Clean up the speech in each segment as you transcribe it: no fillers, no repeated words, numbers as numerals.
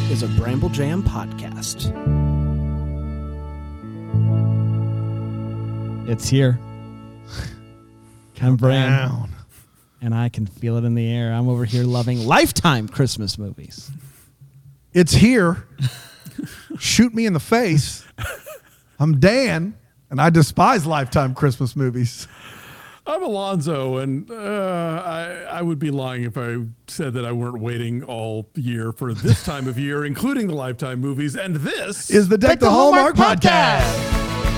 is a Bramble Jam podcast. It's here. I'm Bram, and I can feel it in the air. I'm over here loving Lifetime Christmas movies. It's here. Shoot me in the face. I'm Dan, and I despise Lifetime Christmas movies. I'm Alonzo, and I would be lying if I said that I weren't waiting all year for this time of year, including the Lifetime movies. And this is the Deck the Hallmark podcast.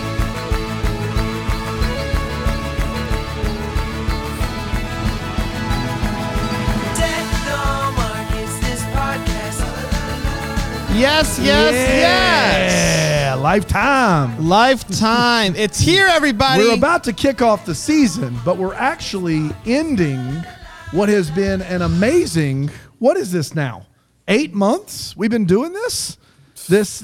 Yes. Yeah, Lifetime. It's here, everybody. We're about to kick off the season, but we're actually ending what has been an amazing, what is this now? 8 months we've been doing this? This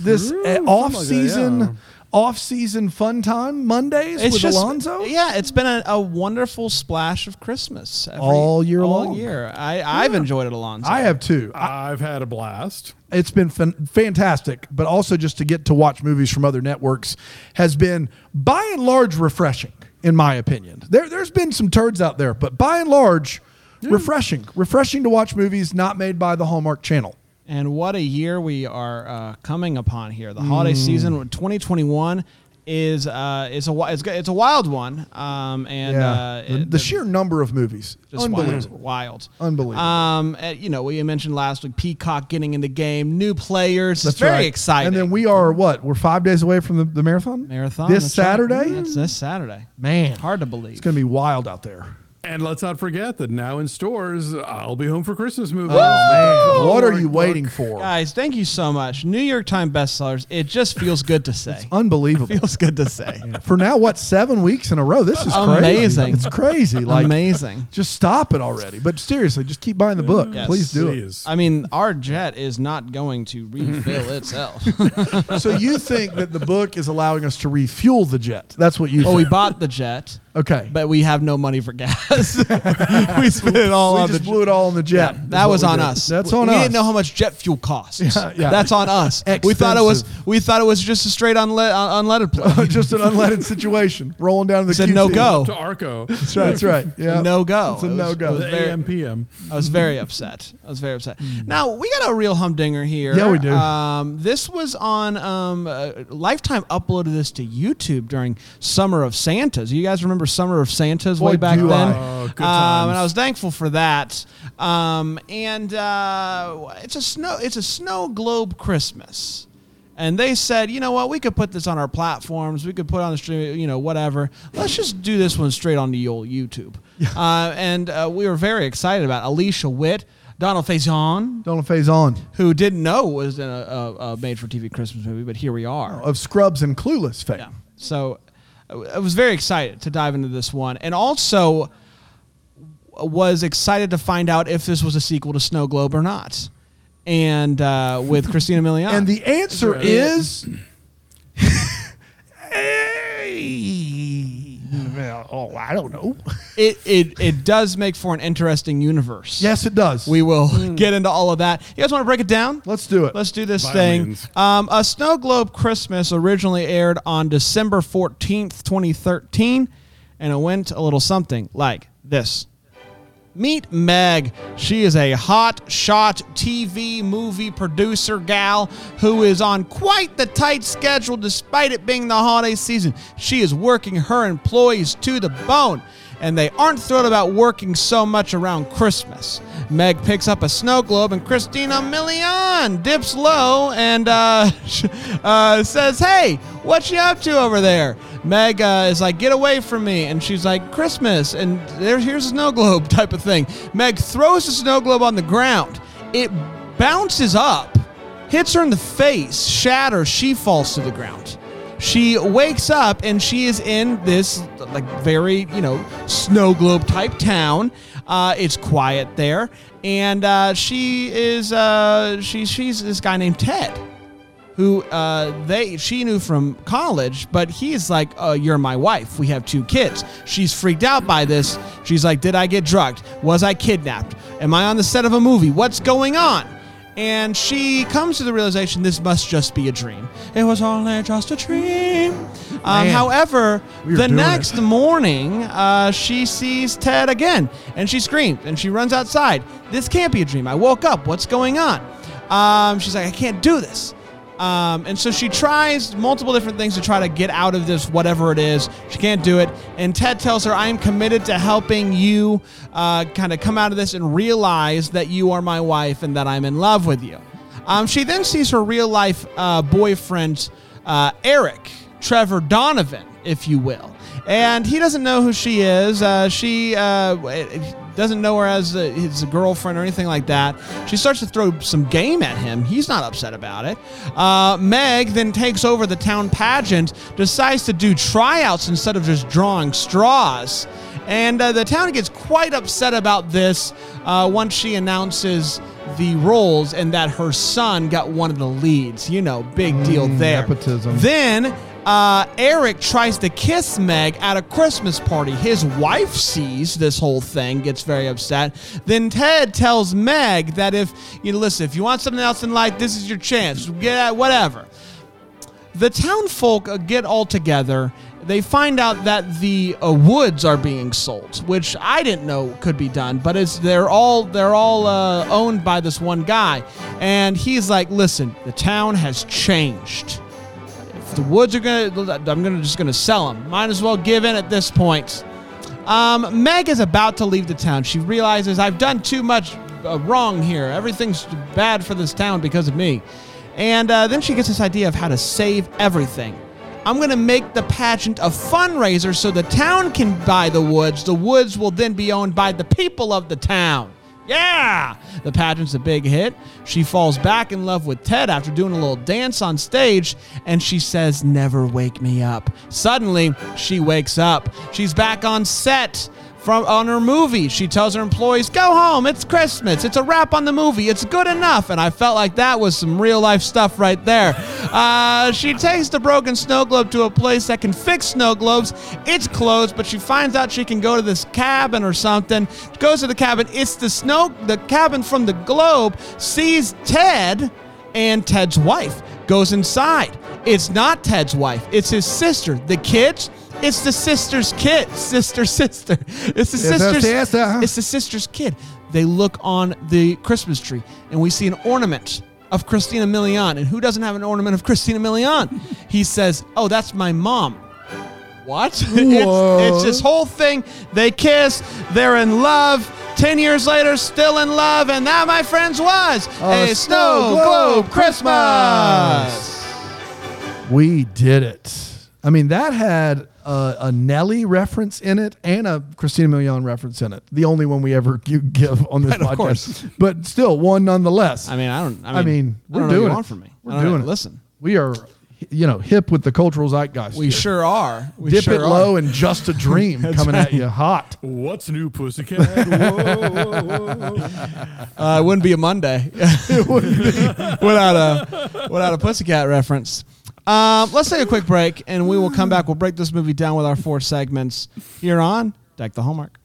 off-season fun time Mondays with Alonzo? Yeah, it's been a wonderful splash of Christmas. All year long. I've enjoyed it, Alonzo. I have too. I've had a blast. It's been fantastic, but also just to get to watch movies from other networks has been, by and large, refreshing, in my opinion. There's been some turds out there, but by and large, refreshing. Refreshing to watch movies not made by the Hallmark Channel. And what a year we are coming upon here. The holiday season 2021 it's a wild one. The sheer number of movies, just unbelievable. Wild. Unbelievable. We mentioned last week Peacock getting in the game, new players. That's it's very right. exciting. And then we are we're 5 days away from the marathon. This Saturday. Right. It's this Saturday. Man, hard to believe. It's going to be wild out there. And let's not forget that now in stores, I'll Be Home for Christmas movie. Oh, man. What are you waiting for? Guys, thank you so much. New York Times bestsellers. It just feels good to say. It's unbelievable. It feels good to say. For now, 7 weeks in a row? This is amazing. Crazy. It's crazy. Amazing. Just stop it already. But seriously, just keep buying the book. Yes. Please do it. I mean, our jet is not going to refill itself. So you think that the book is allowing us to refuel the jet? That's what you think. Well, we bought the jet. Okay. But we have no money for gas. We spent it all on the jet. We just blew it all on the jet. Yeah, that was on us. That's on us. We didn't know how much jet fuel costs. Yeah. That's on us. We thought it was just a straight unleaded plane. Just an unleaded situation. Rolling down to the said QT. no go. To Arco. That's right. Yeah. No go. It's a no go. AM PM. I was very upset. Now, we got a real humdinger here. Yeah, we do. This was on Lifetime uploaded this to YouTube during Summer of Santas. You guys remember Summer of Santas way back then? Oh, good times. And I was thankful for that. It's a snow globe Christmas. And they said, you know what, we could put this on our platforms. We could put it on the stream, whatever. Let's just do this one straight on the old YouTube. Yeah. We were very excited about Alicia Witt, Donald Faison, who didn't know was in a made-for-TV Christmas movie, but here we are. Of Scrubs and Clueless fame. Yeah. So I was very excited to dive into this one, and also was excited to find out if this was a sequel to Snow Globe or not. And with Christina Milian. And the answer is... I don't know. It does make for an interesting universe. Yes, it does. We will get into all of that. You guys want to break it down? Let's do it. Let's do this thing. A Snow Globe Christmas originally aired on December 14th, 2013, and it went a little something like this. Meet Meg. She is a hot shot TV movie producer gal who is on quite the tight schedule despite it being the holiday season. She is working her employees to the bone, and they aren't thrilled about working so much around Christmas. Meg picks up a snow globe, and Christina Milian dips low and says, "Hey, what you up to over there?" Meg is like, "Get away from me." And she's like, "Christmas, and here's a snow globe," type of thing. Meg throws the snow globe on the ground. It bounces up, hits her in the face, shatters. She falls to the ground. She wakes up, and she is in this very, snow globe type town. It's quiet there, and she's this guy named Ted, who she knew from college, but he's like, "You're my wife. We have 2 kids." She's freaked out by this. She's like, "Did I get drugged? Was I kidnapped? Am I on the set of a movie? What's going on?" And she comes to the realization this must just be a dream. It was only just a dream. However, the next morning, she sees Ted again, and she screams, and she runs outside. This can't be a dream. I woke up. What's going on? She's like, I can't do this. And so she tries multiple different things to try to get out of this, whatever it is. She can't do it. And Ted tells her, I am committed to helping you kind of come out of this and realize that you are my wife and that I'm in love with you. She then sees her real life boyfriend, Eric, Trevor Donovan, if you will. And he doesn't know who she is. She doesn't know her as his girlfriend or anything like that. She starts to throw some game at him. He's not upset about it. Meg then takes over the town pageant, decides to do tryouts instead of just drawing straws. And the town gets quite upset about this once she announces the roles and that her son got one of the leads. You know, big deal there. Nepotism. Then Eric tries to kiss Meg at a Christmas party. His wife sees this whole thing, gets very upset. Then Ted tells Meg that if you want something else in life, this is your chance. Get at whatever. The town folk get all together. They find out that the woods are being sold, which I didn't know could be done, but they're all owned by this one guy, and he's like, "Listen, the town has changed. If the woods are just gonna sell them. Might as well give in at this point." Meg is about to leave the town. She realizes, I've done too much wrong here. Everything's bad for this town because of me, and then she gets this idea of how to save everything. I'm going to make the pageant a fundraiser so the town can buy the woods. The woods will then be owned by the people of the town. Yeah! The pageant's a big hit. She falls back in love with Ted after doing a little dance on stage, and she says, never wake me up. Suddenly, she wakes up. She's back on set on her movie. She tells her employees, go home, it's Christmas, it's a wrap on the movie, it's good enough. And I felt like that was some real life stuff right there. She takes the broken snow globe to a place that can fix snow globes. It's closed, but she finds out she can go to this cabin or something. She goes to the cabin. It's the cabin from the globe, sees Ted and Ted's wife, goes inside. It's not Ted's wife, it's his sister. The kids, it's the sister's kid. Sister. It's the sister's. It's the sister's kid. They look on the Christmas tree, and we see an ornament of Christina Milian. And who doesn't have an ornament of Christina Milian? He says, "Oh, that's my mom." What? It's this whole thing. They kiss. They're in love. 10 years later, still in love, and that, my friends, was a Snow Globe Christmas. We did it. I mean, that had a Nelly reference in it and a Christina Milian reference in it. The only one we ever give on this podcast. Of course. But still, one nonetheless. I mean, we're doing it. For me. We're doing it. Listen. We are, hip with the cultural zeitgeist. We sure are. Dip it low and Just a Dream coming at you hot. What's new, Pussycat? Whoa. It wouldn't be a Monday. It wouldn't be without a Pussycat reference. Let's take a quick break, and we will come back. We'll break this movie down with our 4 segments here on Deck the Hallmark.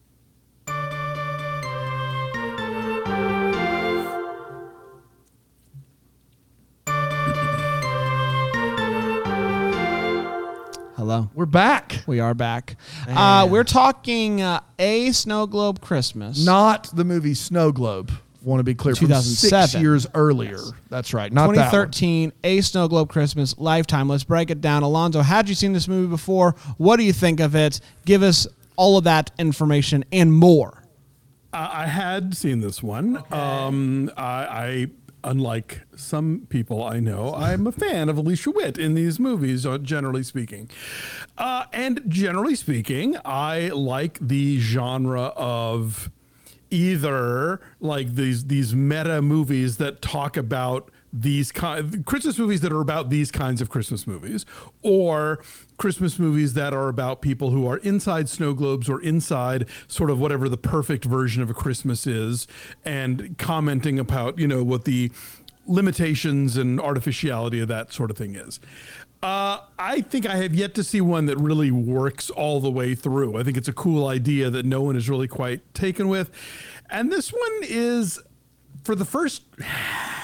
Hello. We're back. We are back. We're talking A Snow Globe Christmas. Not the movie Snow Globe. Want to be clear, from 6 years earlier. Yes. That's right. Not 2013, A Snow Globe Christmas, Lifetime. Let's break it down. Alonzo, had you seen this movie before? What do you think of it? Give us all of that information and more. I had seen this one. Okay. I unlike some people I know, I'm a fan of Alicia Witt in these movies, generally speaking. And generally speaking, I like the genre of either like these meta movies that talk about these Christmas movies that are about these kinds of Christmas movies, or Christmas movies that are about people who are inside snow globes or inside sort of whatever the perfect version of a Christmas is, and commenting about, what the limitations and artificiality of that sort of thing is. I think I have yet to see one that really works all the way through. I think it's a cool idea that no one is really quite taken with. And this one is, for the first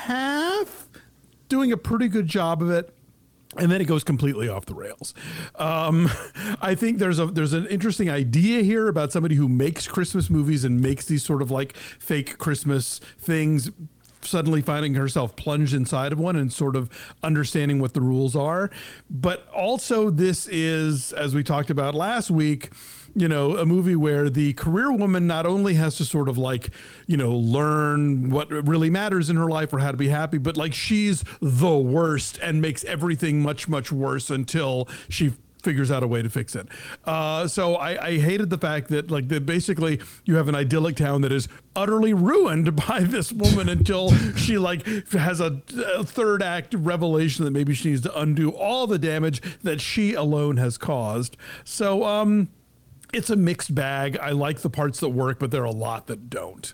half doing a pretty good job of it. And then it goes completely off the rails. I think there's an interesting idea here about somebody who makes Christmas movies and makes these sort of like fake Christmas things, suddenly finding herself plunged inside of one and sort of understanding what the rules are. But also this is, as we talked about last week, you know, a movie where the career woman not only has to sort of like, you know, learn what really matters in her life or how to be happy, but like she's the worst and makes everything much, much worse until she figures out a way to fix it. So I hated the fact that like that basically you have an idyllic town that is utterly ruined by this woman until she like has a third act revelation that maybe she needs to undo all the damage that she alone has caused. So, it's a mixed bag. I like the parts that work, but there are a lot that don't.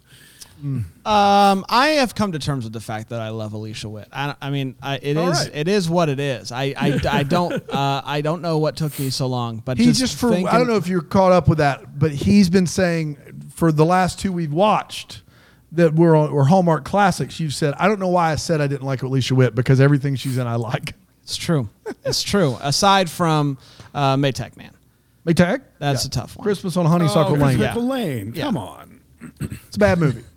I have come to terms with the fact that I love Alicia Witt. It is what it is. I don't know what took me so long, but I don't know if you're caught up with that, but he's been saying for the last two we've watched that we're Hallmark classics. You've said, I don't know why I said I didn't like Alicia Witt because everything she's in I like. It's true. It's true. Aside from Maytag Man. Maytag? That's a tough one. Christmas on Honeysuckle Lane. Honeysuckle Lane. Yeah. Come on. It's a bad movie.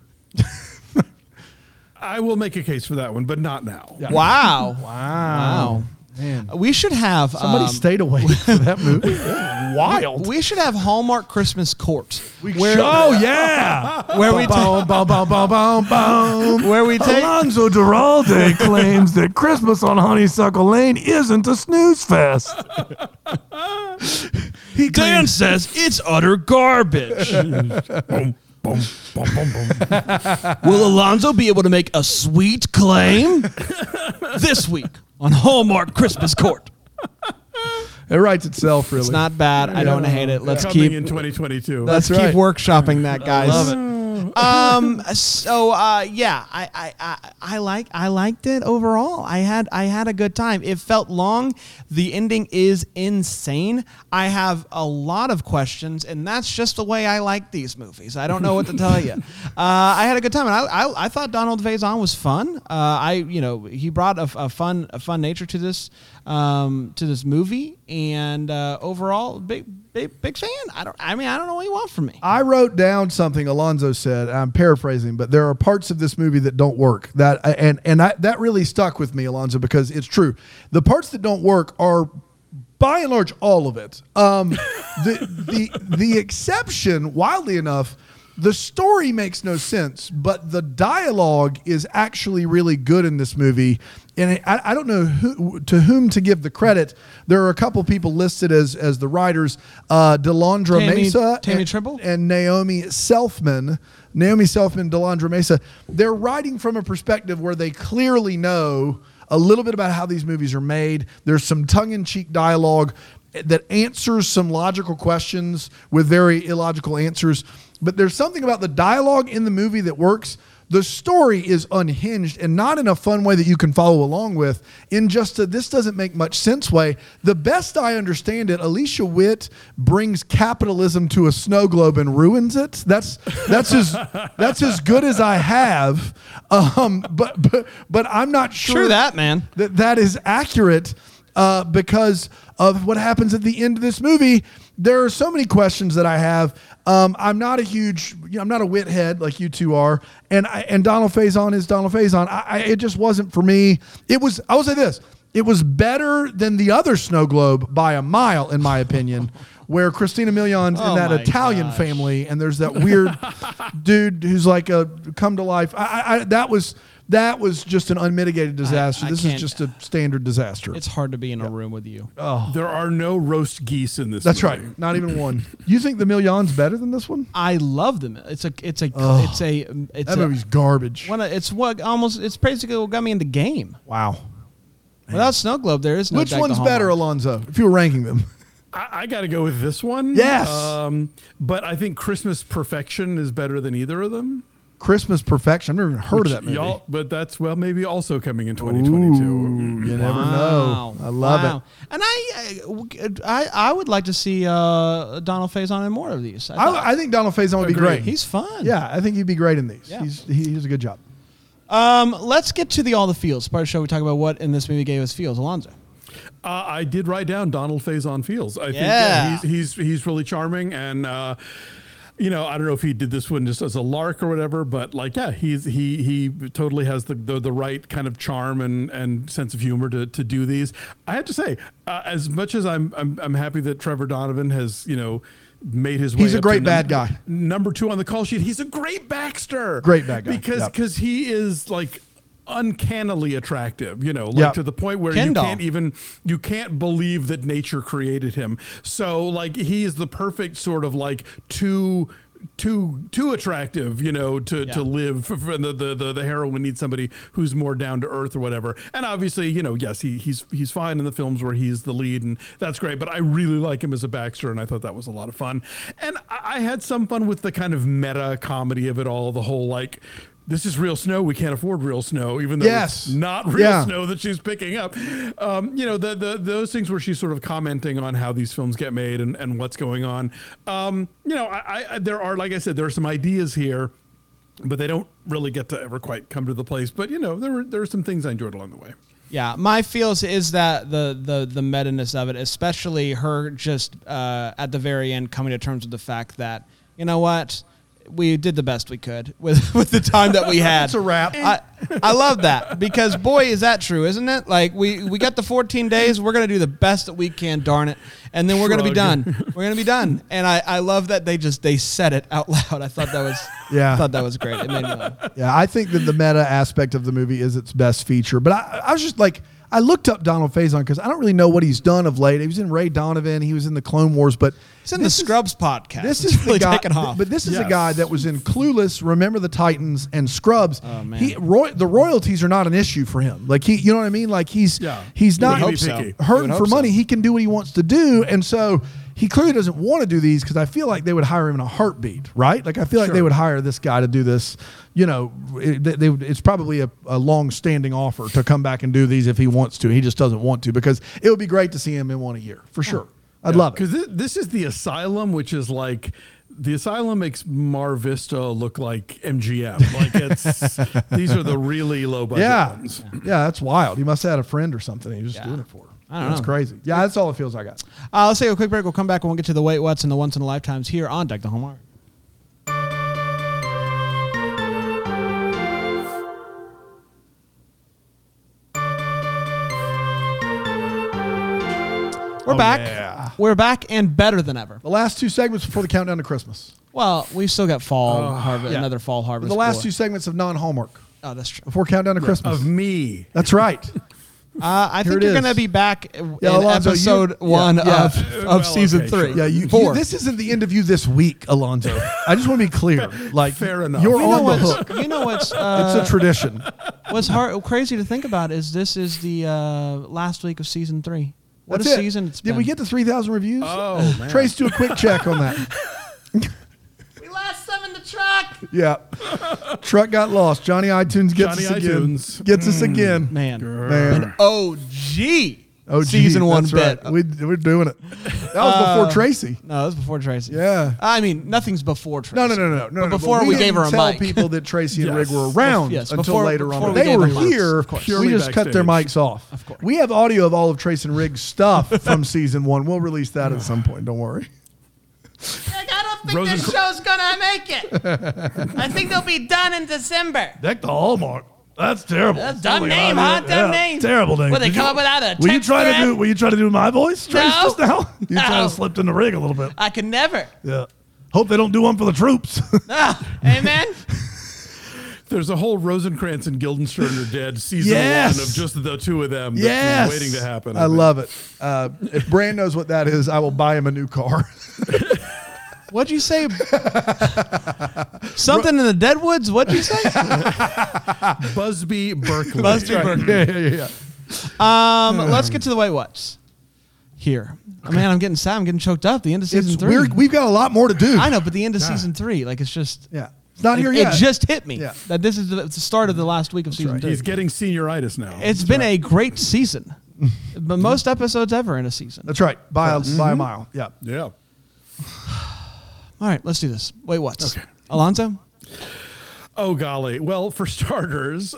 I will make a case for that one, but not now. Yeah. Wow. Man. We should have Somebody stayed awake for that movie. Wild. We should have Hallmark Christmas Court. Oh yeah. Where we boom, boom, boom, boom, boom, boom. where we take Alonzo Duralde claims that Christmas on Honeysuckle Lane isn't a snooze fest. Dan says it's utter garbage. Boom, boom, boom, boom, boom. Will Alonzo be able to make a sweet claim this week on Hallmark Christmas Court? It writes itself, really. It's not bad. I don't hate it. Let's Coming keep in 2022. let's That's keep right. workshopping that, guys. love it. Yeah, I liked it overall. I had a good time. It felt long. The ending is insane. I have a lot of questions, and that's just the way I like these movies. I don't know what to tell you. I had a good time, and I thought Donald Faison was fun. He brought a fun nature to this movie, and overall, big fan. I don't know what you want from me. I wrote down something Alonzo said. I'm paraphrasing, but there are parts of this movie that don't work. That really stuck with me, Alonzo, because it's true. The parts that don't work are, by and large, all of it. The exception, wildly enough, the story makes no sense, but the dialogue is actually really good in this movie. And I don't know to whom to give the credit. There are a couple people listed as the writers, Delandra Mesa Tammy Trimble? and Naomi Selfman. Naomi Selfman, Delandra Mesa. They're writing from a perspective where they clearly know a little bit about how these movies are made. There's some tongue-in-cheek dialogue that answers some logical questions with very illogical answers. But there's something about the dialogue in the movie that works. The story is unhinged and not in a fun way that you can follow along with, in just a this doesn't make much sense way. The best I understand it, Alicia Witt brings capitalism to a snow globe and ruins it. That's as good as I have. But I'm not sure True that, man. that is accurate because of what happens at the end of this movie. There are so many questions that I have. I'm not a wit head like you two are, and Donald Faison is Donald Faison. It just wasn't for me. I will say this: it was better than the other Snow Globe by a mile, in my opinion. Where Christina Milian's in that Italian family, and there's that weird dude who's like a come to life. That was just an unmitigated disaster. This is just a standard disaster. It's hard to be in a room with you. There are no roast geese in this That's movie. right. Not even one. You think the Milian's better than this one? I love them. It's That movie's garbage. It's basically what got me in the game. Wow. Without Snow Globe, there is no Which Jack the one's better, Hallmark. Alonzo, if you were ranking them? I got to go with this one. Yes. But I think Christmas Perfection is better than either of them. Christmas Perfection. I've never even heard of that movie. But that's, maybe also coming in 2022. You never know. I love it. And I would like to see Donald Faison in more of these. I think Donald Faison would be great. He's fun. Yeah, I think he'd be great in these. Yeah. He does a good job. Let's get to all the feels. Part of the show we talk about what in this movie gave us feels. Alonzo. I did write down Donald Faison feels. I think he's really charming, and I don't know if he did this one just as a lark or whatever, but he totally has the right kind of charm and sense of humor to do these. I have to say, as much as I'm happy that Trevor Donovan has made his way. He's a up great to bad guy. Number 2 on the call sheet. He's a great Baxter. Great bad guy. Because he is like uncannily attractive, to the point where Ken doll. you can't believe that nature created him. So like he is the perfect sort of like too attractive, to live. The heroine needs somebody who's more down to earth or whatever. And obviously, yes, he's fine in the films where he's the lead, and that's great. But I really like him as a Baxter, and I thought that was a lot of fun. And I had some fun with the kind of meta comedy of it all. The whole like, this is real snow. We can't afford real snow, even though it's not real snow that she's picking up. Those things where she's sort of commenting on how these films get made and what's going on. There are, like I said, there are some ideas here, but they don't really get to ever quite come to the place. But there are some things I enjoyed along the way. Yeah, my feels is that the meta-ness of it, especially her just at the very end coming to terms with the fact that, you know what, we did the best we could with the time that we had. It's a wrap. I love that because, boy, is that true, isn't it? Like, we got the 14 days. We're going to do the best that we can, darn it. And then we're going to be done. We're going to be done. And I love that they said it out loud. I thought that was great. It made me laugh. Yeah, I think that the meta aspect of the movie is its best feature. But I was just like, I looked up Donald Faison because I don't really know what he's done of late. He was in Ray Donovan. He was in the Clone Wars, but he's in the Scrubs podcast. This is really the guy, taken off. but this is a guy that was in Clueless, Remember the Titans, and Scrubs. Oh man, the royalties are not an issue for him. Like you know what I mean? Like he's not hurting for money. He can do what he wants to do, and so he clearly doesn't want to do these because I feel like they would hire him in a heartbeat, right? Like I feel like they would hire this guy to do this. It's probably a long-standing offer to come back and do these if he wants to. He just doesn't want to because it would be great to see him in one a year for sure. I'd love it because this is the Asylum, which is like. The Asylum makes Mar Vista look like MGM. Like these are the really low budget ones. Yeah, that's wild. He must have had a friend or something. He was just doing it for her. That's crazy. Yeah, that's all it feels I got. Let's take a quick break. We'll come back and we'll get to the wait, what's, and the once in a lifetimes here on Deck the Hallmark. We're back. Yeah. We're back and better than ever. The last 2 segments before the countdown to Christmas. Well, we've still got fall harvest, another fall harvest. The last 2 segments of non-Hallmark. Oh, that's true. Before countdown to Christmas. Of me. That's right. I think you're going to be back in episode 1 of season 3. Yeah, 4. This isn't the end of you this week, Alonzo. I just want to be clear. Like, fair enough. You're on the hook. You know what's? It's a tradition. What's crazy to think about is this is the last week of season 3. What That's a season it's been. Did we get the 3,000 reviews? Oh, man. Trace, do a quick check on that. We lost some in the truck. Yeah. Truck got lost. Johnny iTunes gets us again. Gets us again. Man. Man. OG season 1 bit. Right. We're doing it. That was before Tracy. No, that was before Tracy. Yeah. I mean, nothing's before Tracy. No. But before we gave her a mic. Tell people that Tracy and Rig were around until later on. They were here. We just cut their mics off. Of course. We have audio of all of Tracy and Rig's stuff from season 1. We'll release that at some point. Don't worry. I don't think this show's gonna make it. I think they'll be done in December. Deck the Hallmark. That's terrible. That's dumb name, huh? Dumb name. Terrible name. Will they come up without a Were you text trying thread? to do my voice, Trace, No. just now? You No. kind of slipped in the rig a little bit. I could never. Yeah. Hope they don't do one for the troops. Amen. There's a whole Rosencrantz and Guildenstern are dead season 1 of just the 2 of them. That's waiting to happen. I love it. If Brand knows what that is, I will buy him a new car. What'd you say? Something in the Deadwoods? What'd you say? Busby Berkeley. Busby Berkeley. Yeah. Let's get to the wait, what's here. Oh, man, I'm getting sad. I'm getting choked up. The end of season 3. We've got a lot more to do. I know, but the end of season 3, like it's just. Yeah. It's not here yet. It just hit me Yeah. that this is the start of the last week of season 3. He's getting senioritis now. It's been a great season. The most episodes ever in a season. That's right. By a mile. Yeah. Yeah. All right, let's do this. Wait, what's? Okay. Alonzo? Oh, golly. Well, for starters,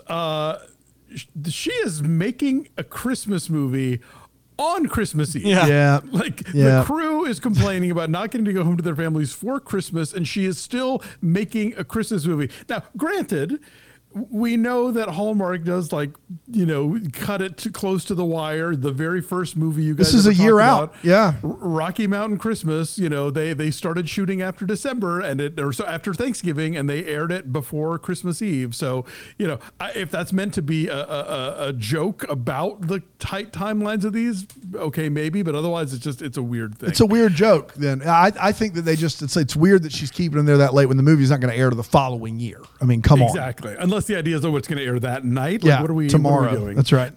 she is making a Christmas movie on Christmas Eve. Yeah. Like Yeah. the crew is complaining about not getting to go home to their families for Christmas, and she is still making a Christmas movie. Now, granted, we know that Hallmark does cut it too close to the wire. The very first movie you guys This is ever a year talked out. about, Yeah. Rocky Mountain Christmas. They started shooting after December after Thanksgiving, and they aired it before Christmas Eve. So if that's meant to be a joke about the tight timelines of these, okay, maybe, but otherwise it's a weird thing. It's a weird joke. Then I think that it's weird that she's keeping them there that late when the movie's not going to air to the following year. I mean, come on. Exactly. Unless the idea is it's going to air that night. Yeah, What are we tomorrow. What are we doing? That's right.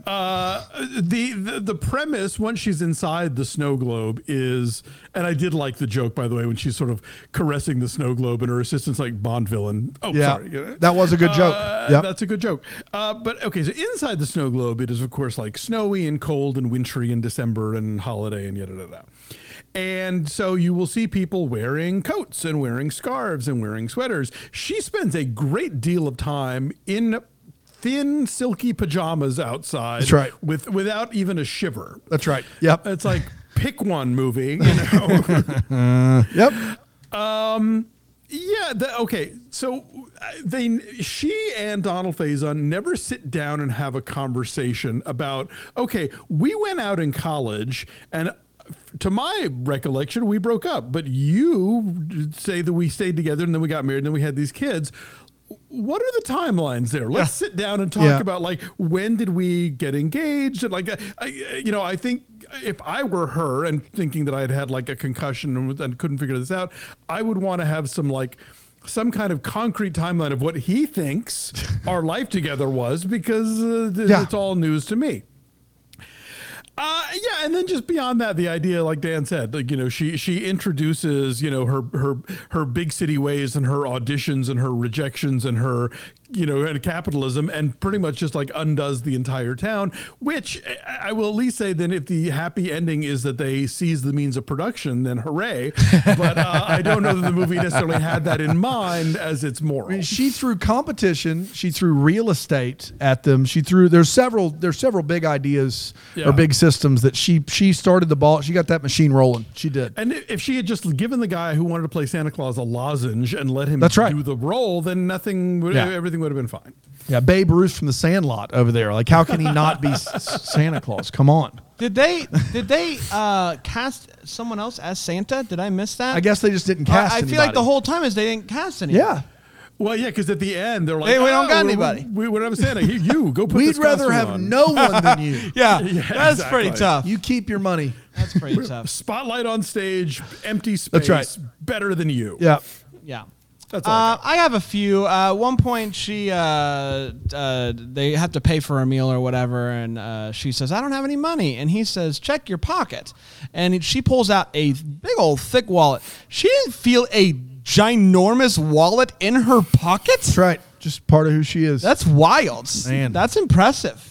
The premise once she's inside the snow globe is, and I did like the joke, by the way, when she's sort of caressing the snow globe and her assistant's like Bond villain. Oh, Yeah. sorry. That was a good joke. Yep. That's a good joke. But okay, so inside the snow globe, it is of course like snowy and cold and wintry in December and holiday and yada. And so you will see people wearing coats and wearing scarves and wearing sweaters. She spends a great deal of time in thin, silky pajamas outside. That's right. Without even a shiver. That's right. Yep. It's like pick one movie, Yep. Yeah. Okay. So she and Donald Faison never sit down and have a conversation about, okay, we went out in college and to my recollection, we broke up, but you say that we stayed together and then we got married and then we had these kids. What are the timelines there? Let's sit down and talk about when did we get engaged? And I think if I were her and thinking that I had like a concussion and couldn't figure this out, I would want to have some kind of concrete timeline of what he thinks our life together was, because it's all news to me. And then just beyond that, the idea, like Dan said, she introduces, her big city ways and her auditions and her rejections and her, and capitalism, and pretty much just undoes the entire town, which I will at least say then if the happy ending is that they seize the means of production, then hooray. But I don't know that the movie necessarily had that in mind as its moral. I mean, she threw competition. She threw real estate at them. There's several big ideas or big systems that she started the ball. She got that machine rolling. She did. And if she had just given the guy who wanted to play Santa Claus a lozenge and let him do the role, then everything would have been fine. Yeah, Babe Ruth from The Sandlot over there. Like, how can he not be Santa Claus? Come on. Did they cast someone else as Santa? Did I miss that? I guess they just didn't cast I anybody. feel like the whole time is they didn't cast anybody. Yeah. Well, yeah, because at the end they're like, Hey, we don't got anybody. We don't have Santa. You go put We'd this rather costume have on. no one than you. Yeah, that's exactly. pretty tough. You keep your money. That's pretty tough. Spotlight on stage, empty space. That's right. Better than you. Yeah. Yeah. That's all I got. I have a few. One point, they have to pay for a meal or whatever, and she says, "I don't have any money," and he says, "Check your pocket," and she pulls out a big old thick wallet. She didn't feel a ginormous wallet in her pocket. That's right. Just part of who she is. That's wild. Man. That's impressive.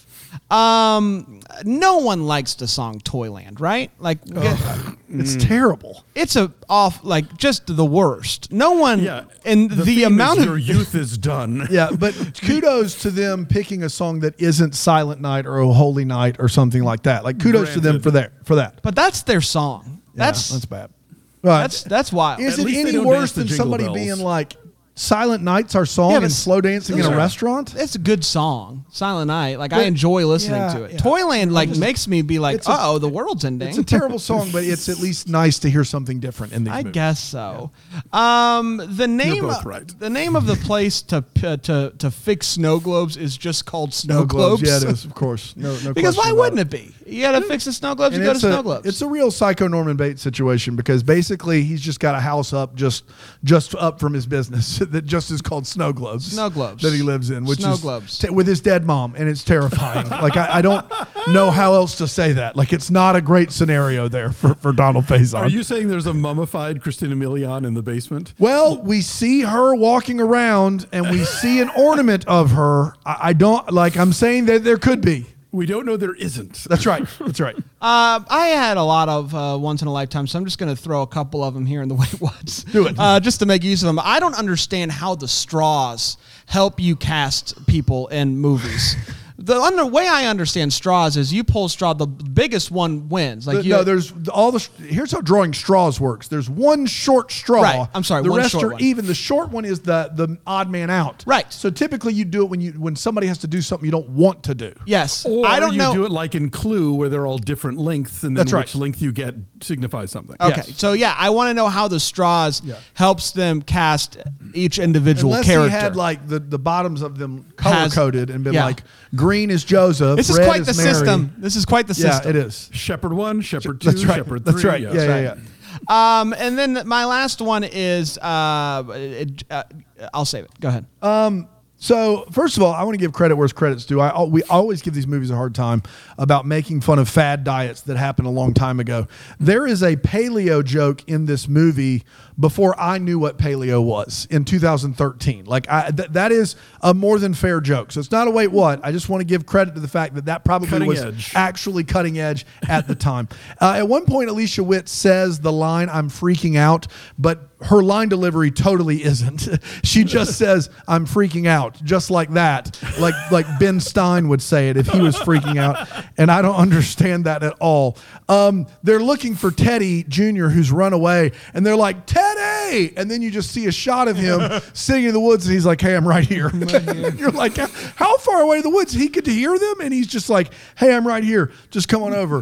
No one likes the song Toyland, right? Like, it's terrible. it's just the worst. No one, Yeah. and the theme amount is of your youth is done. Yeah, but kudos to them picking a song that isn't Silent Night or Oh Holy Night or something like that. Like, kudos to them for that. but that's their song. That's bad. But That's wild. is At it least they any don't worse dance the than Jingle somebody Bells. being like, Silent Night's our song Yeah, but and slow dancing in a those are- restaurant? It's a good song, Silent Night. Like, I enjoy listening yeah, to it. yeah. Toyland makes me be like, It's a- uh-oh, the world's ending. It's a terrible song, but it's at least nice to hear something different in these I movies. guess so. The name both right. the name of the place to fix snow globes is just called Snow Globes. Yeah, it is, of course. No Because question why about wouldn't it be? You got to fix the snow globes, you go to Snow Globes. It's a real Psycho Norman Bates situation because basically he's just got a house up just up from his business that just is called Snow Globes. Snow Globes. That he lives in, which Snow is Globes. with his dead mom, and it's terrifying. Like I don't know how else to say that. Like it's not a great scenario there for Donald Faison. Are you saying there's a mummified Christina Milian in the basement? Well, we see her walking around and we see an ornament of her. I don't like. I'm saying that there could be. We don't know there isn't. That's right. That's right. I had a lot of once in a lifetime, so I'm just going to throw a couple of them here in the Wait What's. Do it. Just to make use of them. I don't understand how the straws help you cast people in movies. The way I understand straws is you pull straw, the biggest one wins. Like there's all the. Here's how drawing straws works. There's one short straw. Right. I'm sorry. The one rest short are one. even. The short one is the odd man out. Right. So typically you do it when somebody has to do something you don't want to do. Yes. Or I don't know. you do it like in Clue, where they're all different lengths, and then That's right. which length you get signifies something. Okay. Yes. So yeah, I want to know how the straws helps them cast each individual Unless character. he had like the bottoms of them color coded and been yeah. like green is Joseph. This is red quite the is Mary. system. This is quite the Yeah, system. it is. Shepherd 1, Shepherd 2, That's right. Shepherd 3. That's right. yes. Yeah. And then my last one is I'll save it. Go ahead. So first of all, I want to give credit where credit's due. We always give these movies a hard time about making fun of fad diets that happened a long time ago. There is a paleo joke in this movie before I knew what paleo was in 2013. Like that is a more than fair joke. So it's not a wait what. I just want to give credit to the fact that probably Cutting was edge. actually cutting edge at the time. At one point, Alicia Witt says the line, "I'm freaking out," but her line delivery totally isn't. She just says, "I'm freaking out," just like that. Like Ben Stein would say it if he was freaking out. And I don't understand that at all. They're looking for Teddy Jr., who's run away, and they're like, "Teddy!" And then you just see a shot of him sitting in the woods, and he's like, "Hey, I'm right here." You're like, how far away in the woods? He could hear them, and he's just like, "Hey, I'm right here. Just come on over."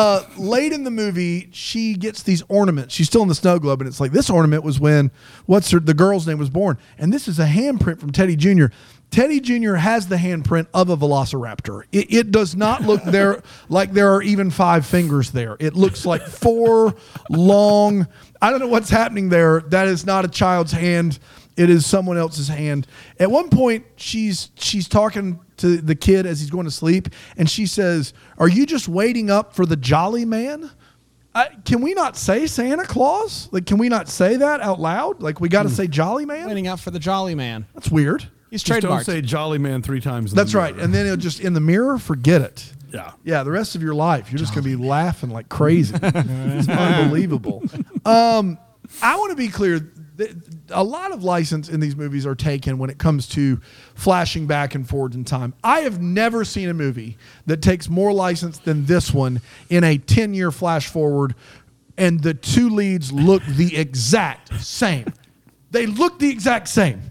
Late in the movie, she gets these ornaments. She's still in the snow globe, and it's like, this ornament was when the girl's name was born. And this is a handprint from Teddy Jr. Teddy Jr. has the handprint of a velociraptor. It does not look there like there are even 5 fingers there. It looks like 4 long. I don't know what's happening there. That is not a child's hand. It is someone else's hand. At one point, she's talking to the kid as he's going to sleep, and she says, "Are you just waiting up for the jolly man?" Can we not say Santa Claus? Like, can we not say that out loud? Like, we got to say jolly man? Waiting out for the Jolly Man. That's weird. He's Just don't trademarked. say Jolly Man 3 times. In That's the right. mirror. And then it'll just, in the mirror, forget it. Yeah. Yeah, the rest of your life, you're just going to be laughing like crazy. It's unbelievable. I want to be clear. A lot of license in these movies are taken when it comes to flashing back and forwards in time. I have never seen a movie that takes more license than this one in a 10-year flash forward, and the 2 leads look the exact same. They look the exact same.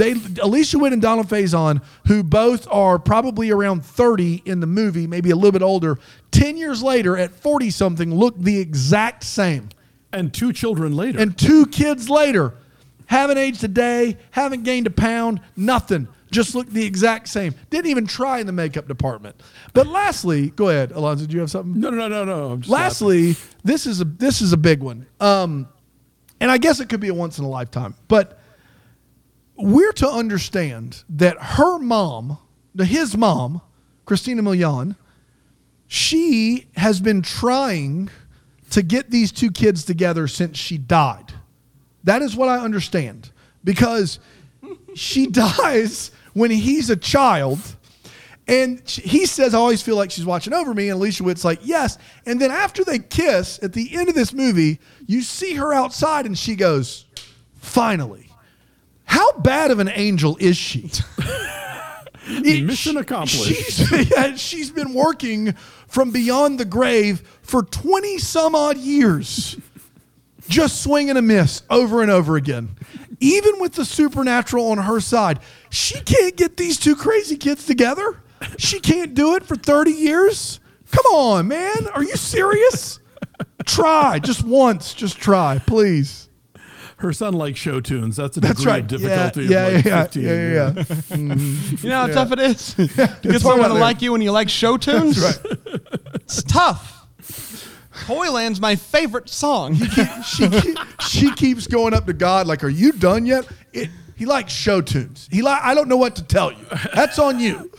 Alicia Witt and Donald Faison, who both are probably around 30 in the movie, maybe a little bit older, 10 years later at 40-something, look the exact same. And 2 children later. And 2 kids later, haven't aged a day, haven't gained a pound, nothing. Just look the exact same. Didn't even try in the makeup department. But lastly, go ahead, Alonzo, do you have something? No. I'm just Lastly, this is a big one. And I guess it could be a once in a lifetime. But we're to understand that her mom, his mom, Christina Milian, she has been trying to get these 2 kids together since she died. That is what I understand. Because she dies when he's a child. And he says, "I always feel like she's watching over me." And Alicia Witt's like, "Yes." And then after they kiss, at the end of this movie, you see her outside and she goes, "Finally." How bad of an angel is she? Mission accomplished. She's been working from beyond the grave for 20 some odd years. Just swing and a miss over and over again. Even with the supernatural on her side, she can't get these 2 crazy kids together. She can't do it for 30 years. Come on, man. Are you serious? Try. Just once. Just try, please. Her son likes show tunes. That's That's degree right. of difficulty. Yeah, of like yeah, 15. yeah. You know how tough it is to get hard someone out to there. like you when you like show tunes? That's right. It's tough. Toyland's my favorite song. She keeps going up to God like, "Are you done yet?" He likes show tunes. I don't know what to tell you. That's on you.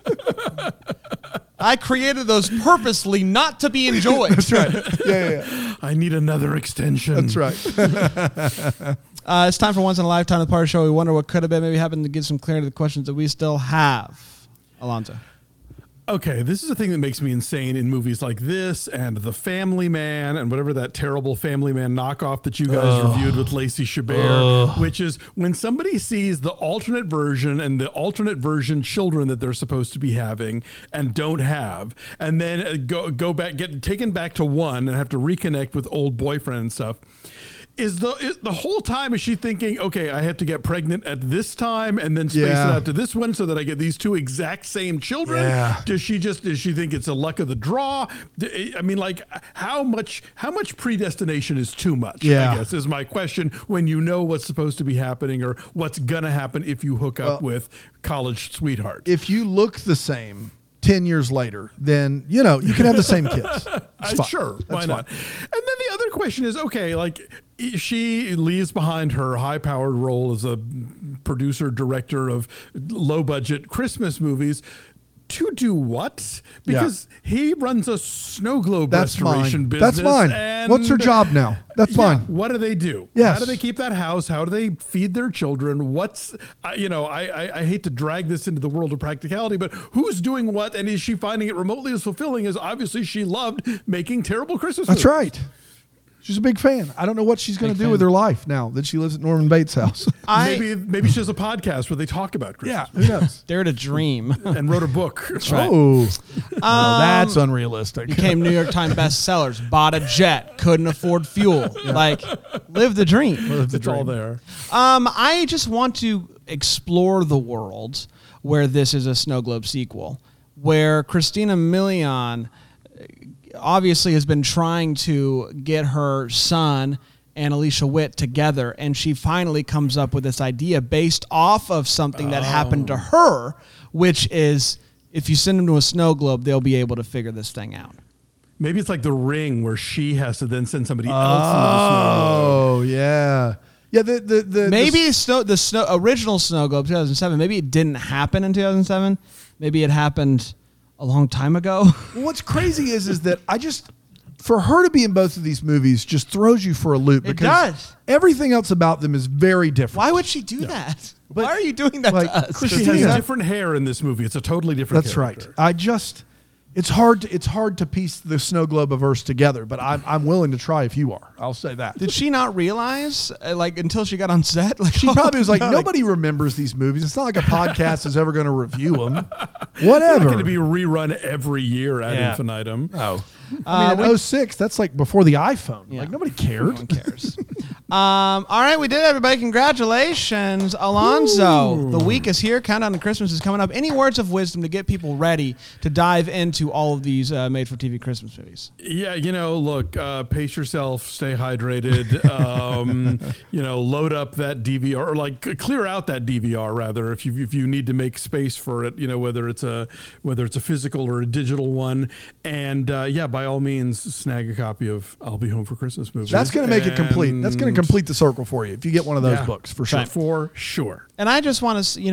I created those purposely not to be enjoyed. That's right. Yeah. I need another extension. That's right. It's time for Once in a Lifetime, the party show. We wonder what could have been. Maybe happened to give some clarity to the questions that we still have. Alonzo. Okay, this is a thing that makes me insane in movies like this and The Family Man and whatever that terrible Family Man knockoff that you guys reviewed with Lacey Chabert, which is when somebody sees the alternate version and the alternate version children that they're supposed to be having and don't have, and then go back, get taken back to one and have to reconnect with old boyfriend and stuff. Is the whole time is she thinking, okay, I have to get pregnant at this time and then space it out to this one so that I get these two exact same children? Yeah. Does she think it's a luck of the draw? I mean, like how much predestination is too much? Yeah. I guess is my question when you know what's supposed to be happening or what's gonna happen if you hook up with college sweetheart. If you look the same 10 years later, then, you can have the same kids. Sure, why not? And then the other question is, okay, like she leaves behind her high-powered role as a producer, director of low-budget Christmas movies to do what? Because he runs a snow globe restoration business. That's mine. And what's her job now? That's fine. What do they do? Yes. How do they keep that house? How do they feed their children? What's, I hate to drag this into the world of practicality, but who's doing what? And is she finding it remotely as fulfilling as obviously she loved making terrible Christmas movies? That's right. She's a big fan. I don't know what she's going to do with her life now that she lives at Norman Bates' house. Maybe she has a podcast where they talk about Christmas. Who knows? Dare to dream. And wrote a book. right. Oh, no, that's unrealistic. Became New York Times bestsellers. Bought a jet. Couldn't afford fuel. Like, live the dream. It's all there. I just want to explore the world where this is a Snow Globe sequel, where Christina Milian obviously has been trying to get her son and Alicia Witt together, and she finally comes up with this idea based off of something that happened to her, which is if you send them to a snow globe, they'll be able to figure this thing out. Maybe it's like The Ring where she has to then send somebody else into the snow globe. Oh, yeah. Yeah, maybe the original Snow Globe 2007, maybe it didn't happen in 2007. Maybe it happened a long time ago. Well, what's crazy is that for her to be in both of these movies just throws you for a loop. It because does. Everything else about them is very different. Why would she do that? Why are you doing that like, to us? She has different hair in this movie. It's a totally different That's character. right. It's hard to piece the Snow Globe-verse together, but I'm willing to try if you are. I'll say that. Did she not realize, until she got on set? She probably was like, nobody remembers these movies. It's not like a podcast is ever going to review them. Whatever. It's going to be rerun every year ad infinitum. Oh. In 06, that's like before the iPhone. Yeah. Like, nobody cared. No one cares. All right, we did it, everybody. Congratulations, Alonzo. Ooh. The week is here. Countdown to Christmas is coming up. Any words of wisdom to get people ready to dive into all of these made-for-TV Christmas movies? Yeah, look, pace yourself, stay hydrated, load up that DVR, or clear out that DVR rather, if you need to make space for it, whether it's a physical or a digital one, and by all means, snag a copy of I'll Be Home for Christmas movies. That's going to make it complete. That's going to complete the circle for you if you get one of those books, for sure. Right. For sure. And I just want to,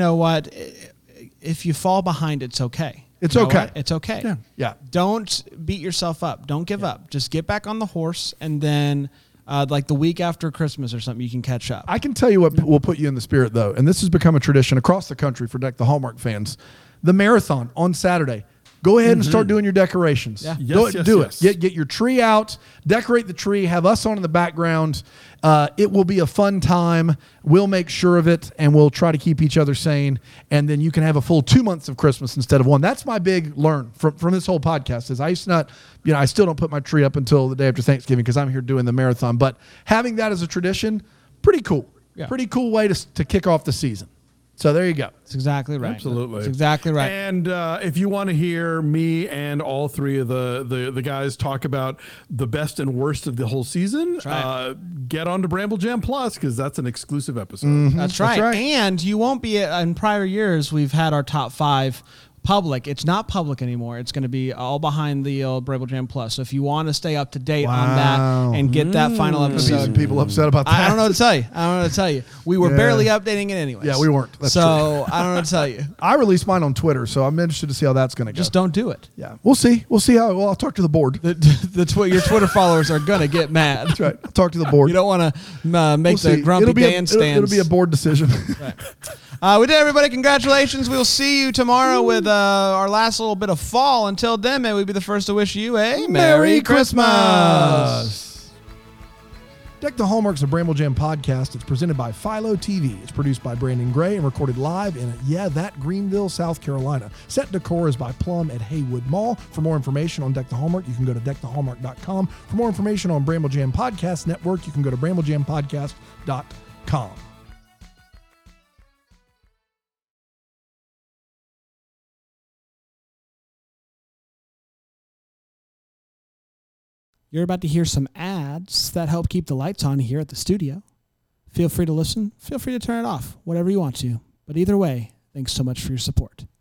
if you fall behind, it's okay. It's okay. It's okay. Yeah. Don't beat yourself up. Don't give up. Just get back on the horse, and then the week after Christmas or something, you can catch up. I can tell you what will put you in the spirit, though, and this has become a tradition across the country for the Hallmark fans. The marathon on Saturday. Go ahead and start doing your decorations. Yeah. Do it. Get your tree out, decorate the tree, have us on in the background. It will be a fun time. We'll make sure of it, and we'll try to keep each other sane. And then you can have a full 2 months of Christmas instead of one. That's my big learn from this whole podcast is I used to not, I still don't put my tree up until the day after Thanksgiving because I'm here doing the marathon. But having that as a tradition, pretty cool. Yeah. Pretty cool way to kick off the season. So there you go. That's exactly right. Absolutely. That's exactly right. And if you want to hear me and all three of the guys talk about the best and worst of the whole season, get on to Bramble Jam Plus because that's an exclusive episode. Mm-hmm. That's right. And you won't be, in prior years, we've had our top 5 public. It's not public anymore. It's going to be all behind the old Bramble Jam Plus. So if you want to stay up to date on that and get that final episode. Some people upset about that. I don't know what to tell you. We were barely updating it anyways. Yeah, we weren't. That's true. I don't know what to tell you. I released mine on Twitter, so I'm interested to see how that's going to go. Just don't do it. Yeah, we'll see. We'll see how. Well, I'll talk to the board. Your Twitter followers are going to get mad. That's right. I'll talk to the board. You don't want to make the grumpy Dan stands. It'll be a board decision. Right. We did, everybody. Congratulations. We'll see you tomorrow with our last little bit of fall. Until then, may we be the first to wish you a Merry Christmas. Deck the Hallmark is a Bramble Jam podcast. It's presented by Philo TV. It's produced by Brandon Gray and recorded live in, Greenville, South Carolina. Set decor is by Plum at Haywood Mall. For more information on Deck the Hallmark, you can go to deckthehallmark.com. For more information on Bramble Jam Podcast Network, you can go to bramblejamPodcast.com. You're about to hear some ads that help keep the lights on here at the studio. Feel free to listen. Feel free to turn it off, whatever you want to. But either way, thanks so much for your support.